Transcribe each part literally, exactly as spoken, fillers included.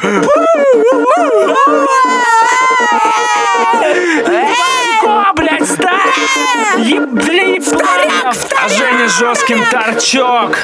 Блять, стой! Ебли, вторяк, а Женя Жоскин торчок.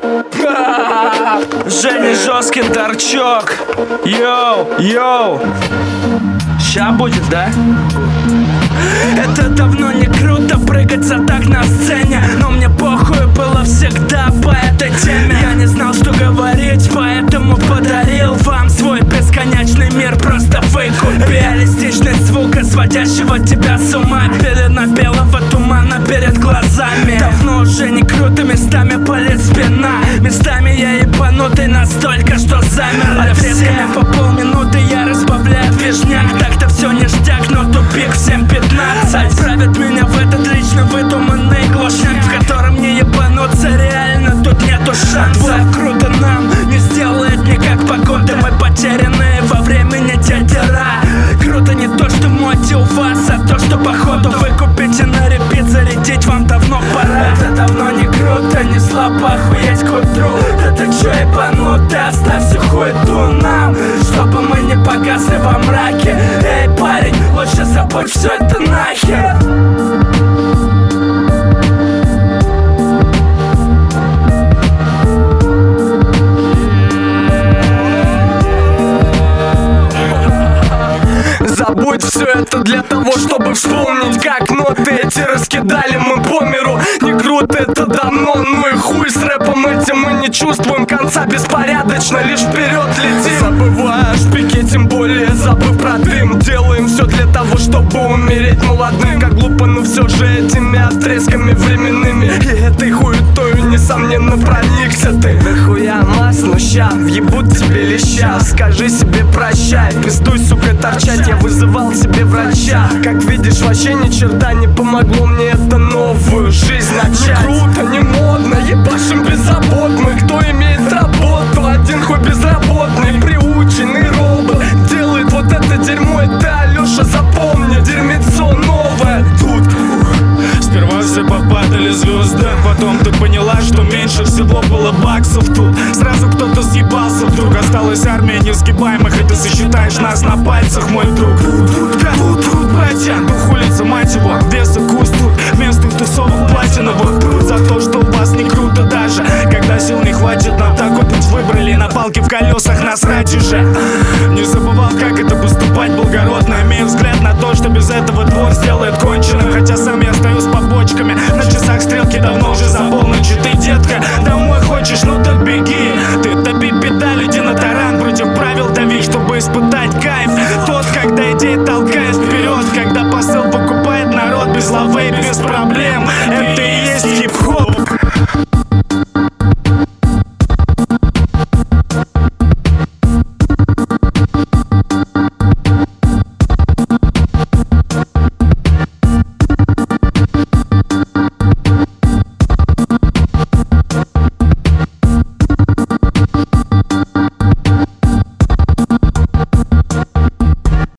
Женя Жоскин торчок. Йоу, йоу. Ща будет, да? Это давно не круто прыгать за так на сцене, но мне похуй было всегда по этой теме. Я не знал, что говорить, поэтому подарил вам свой бесконечный мир. Просто выкупи реалистичный звук, сводящего тебя с ума. Пелена белого тумана перед глазами. Давно уже не круто, местами болит спина. Местами я ебанутый настолько, что замер. Отрезками по полминуты я разбавляю движняк. Так-то все ништяк, но тупик в семь пятнадцать отправят меня в этот лично выдуманный глушняк, в котором не ебануться реально, тут нету шансов. Круто нам не сделает никак погода. Мы потерянные во времени тетера. Круто не то, что в моде у вас, а то, что походу вы купите на репит. Зарядить вам давно пора. Это давно не круто, не слабо охуеть к утру. Да ты чё ебанутый, оставь всю хуету нам, чтобы мы не погасли во мраке. Эй, парень, лучше забудь все это нахер. Забудь все это для того, чтобы вспомнить, как ноты эти раскидали мы по миру. Не круто это давно, ну и хуй с рэпом этим. Мы не чувствуем конца, беспорядочно лишь вперед летим. Забывая о шпике, тем более забыв про дым. Делаем все для того, чтобы умереть молодым. Как глупо, но все же этими отрезками временными и этой хуетою, несомненно, проникся ты. Нахуя масло, ща въебут тебе леща. Скажи себе прощай, пиздуй, сука, торчать. Я вызывал себе врача. Как видишь, вообще ни черта не помогло мне это новую жизнь начать. Круто, не модно, ебашим без забот. Мы кто имеет работу, один хуй безработный, приученный робот делает вот это дерьмо. Это, Алёша, запомни, дерьмецо новое тут. Сперва все попадали звезды, потом ты поняла, что меньше всего было баксов тут. Сразу кто-то съебался, вдруг осталась армия несгибаемых, и ты сосчитаешь нас на пальцах, мой друг. Тут, тут, братья, дух улицы, мать его, весы куст тут, местных тусовок платиновых. Тут за то, что у вас не круто даже, когда сил не хватит, нам такой путь выбрали. На палке в колесах насрать уже. Не забывал, как это поступать благородно, имея взгляд на то, что без этого двор сделает конченым. Хотя сам я стою с побочками, на часах стрелки давно уже за полночь. И ты, детка, домой хочешь, ну так беги. Ты топи педаль, иди на таран, против правил дави, чтобы испытать как